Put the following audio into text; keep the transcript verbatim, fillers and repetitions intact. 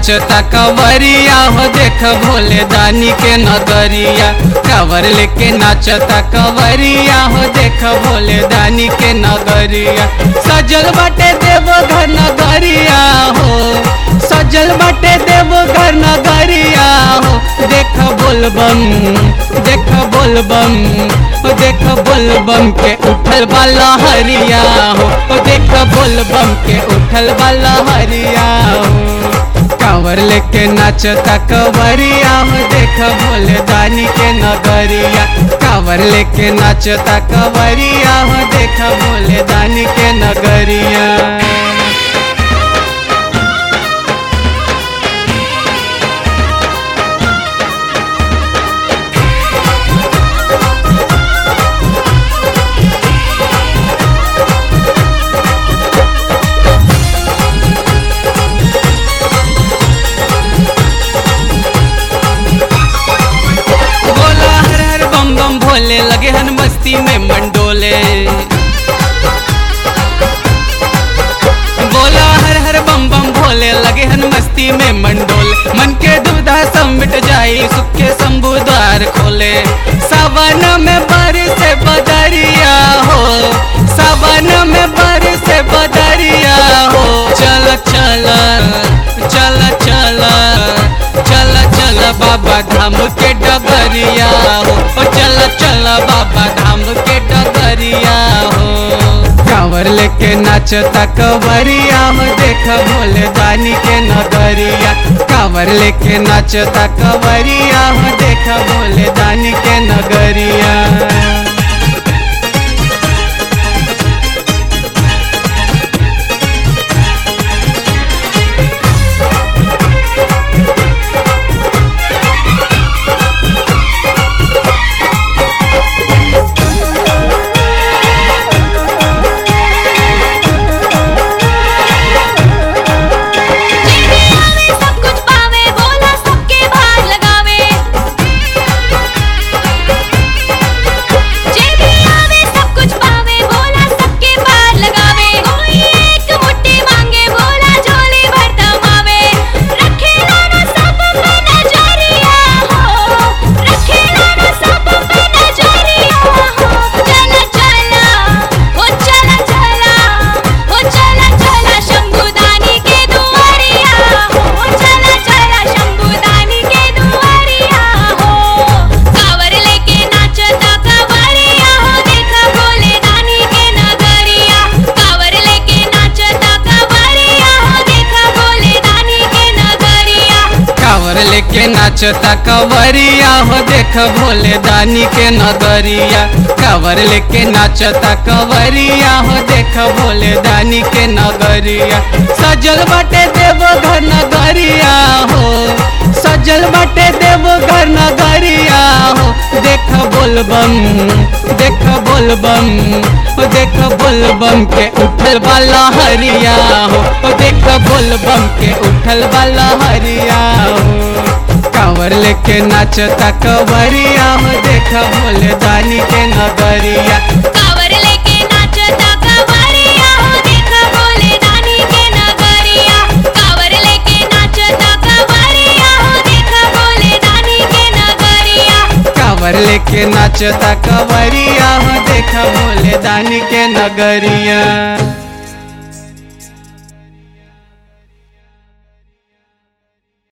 नाचता कंवरिया हो देख भोले दानी के नगरिया। कांवर लेके नाचता कंवरिया हो देख भोले दानी के नगरिया। सजल बाटे देवघर नगरिया हो, सजल बाटे देवघर नगरिया हो। देख बोलबम देख बोलबम देख बोलबम के उठल वाला हरिया हो। देख बोलबम के उठल वाला हरिया हो। कांवर लेके नाचता कंवरिया हो देख भोले दानी के नगरिया। कांवर लेके नाचता कंवरिया हो देख भोले दानी के नगरिया। भोले लगे हन मस्ती में मंडोले, बोला हर हर बम बम भोले लगे हन मस्ती में मंडोले। मन के दुविधा सब मिट जाई सुख के शंभु द्वार खोले। सावन में बारिश बदरिया हो, सावन में बारिश बदरिया हो। चल चल चल चल चल चल बाबा धाम के डगरिया हो। चल चल बाबा धाम के डगरिया हो। कांवर लेके नाचता कंवरिया हो देख भोले दानी के नगरिया। कांवर लेके नाचता कंवरिया हो देख भोले दानी के नगरिया। लेके नाचता कंवरिया हो देख भोले दानी के नगरिया। कांवर लेके नाचता कंवरिया हो देख भोले दानी के नगरिया। सजल बाटे देवघर नगरिया हो, सजल बाटे देवघर नगरिया हो। देख बोलबम देख बोलबम देख बोलबम के उठल वाला हरिया हो। देख बोलबम के उठल वाला हरिया हो। कांवर लेके नाचता कंवरिया हो देख भोले दानी के नगरिया। कांवर लेके नाचता कंवरिया हो देख भोले दानी के नगरिया। कांवर लेके नाचता कंवरिया हो देख भोले दानी के नगरिया। कांवर लेके नाचता कंवरिया हो देख भोले दानी के नगरिया।